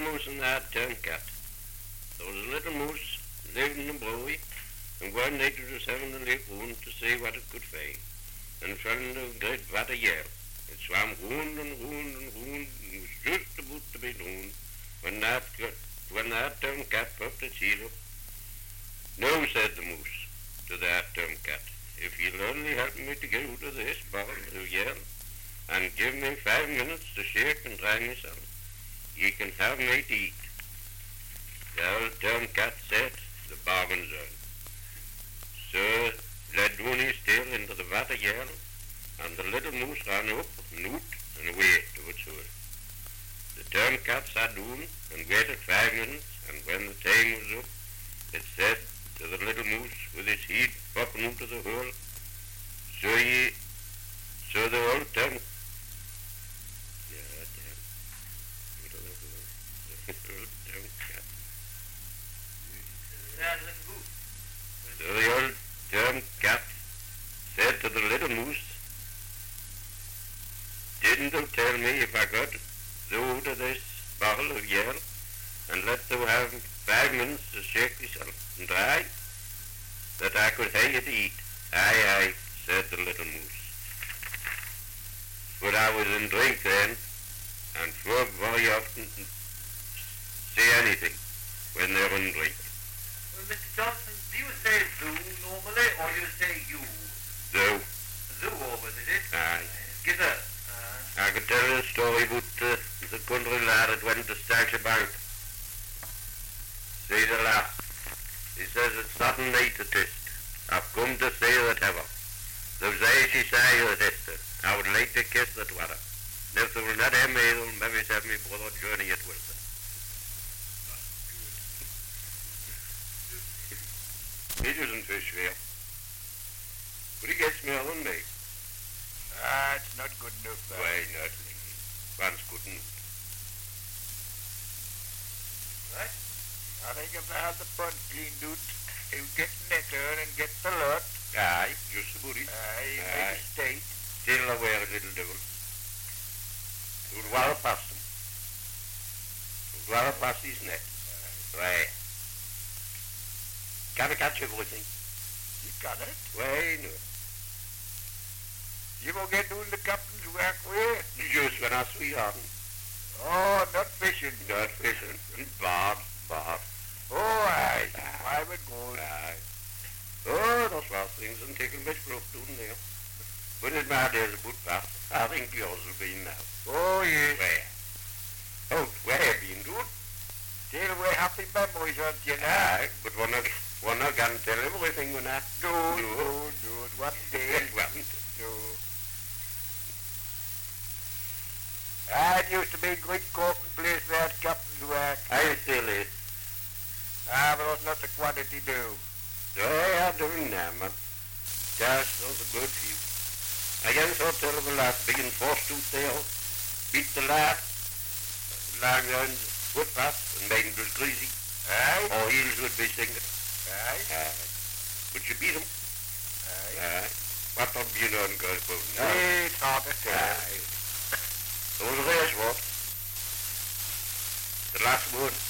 moose and the hard-turned cat. There was a little moose lived in a brewery, and one night it was having a leap round to see what it could find, and fell into a great vat of yell. It swam round and round and round, and was just about to be drowned when the hard-turned cat popped its heel up. "No," said the moose to the hard-turned cat, "if you'll only help me to get out of this barrel of yell, and give me 5 minutes to shake and dry myself, you can have me to eat." The old turned cat said, "The bargain's on." So led down his tail into the vat of yell, and the little moose ran up and out and away to its hole. The turned cat sat down and waited 5 minutes, and when the time was up, it said to the little moose with its head popping out of the hole, so the old turned So the old turned cat said to the little moose, "Didn't thou tell me if I got thou out of this barrel of yell, and let thou have 5 minutes to shake thyself and dry, that I could have you to eat?" "Aye, aye," said the little moose. "But I was in drink then, and folk very often say anything when they're in drink." Well, Mr. Johnson, do you say zoo normally, or you say you? Thou. Zoo always, is it? Aye. Get up. I could tell you a story about the country lad that went to Stark's Bank. See the lad. He says it's not a night to test. I've come to see that ever. Thou say she say the tester. I would like to kiss the water. And if they will not have me, they'll maybe have me brother Johnny at Wilson. He doesn't fish fair. But he gets more than me. It's not good enough. Why not? One's good enough. Right? I think if I had the front cleaned out, he would get netter and get the lot. Aye, just about it. Aye, make a state. Still away a little devil. You would well past him. You would well past his net. Right. Can I catch everything? You got it. Why, no. You will get doing the captain's work with. Just when I see on. Oh, not fishing. Not fishing. Bob. Oh, aye. I would go. Aye. Oh, those last things and taking much growth down there. But in my days about that, I think yours will be now. Oh, yes. Where? Oh, where have you been good? Still we happy memories, aren't you now? Aye, but one I can tell everything when I No. One day. No. It used to be a great coping place for that captain's work. I still is. But there's not the quantity do. Oh, I'm doing now, man. Gosh, those are good few. I can so terrible lad, big and forced out there, beat the lad, lying down the footpath and made him just greasy. Aye. Or heels would be singing. Aye. But you beat him. Aye. What don't you know and go about now? It's hard to tell. Aye. There was a race, what? The last one.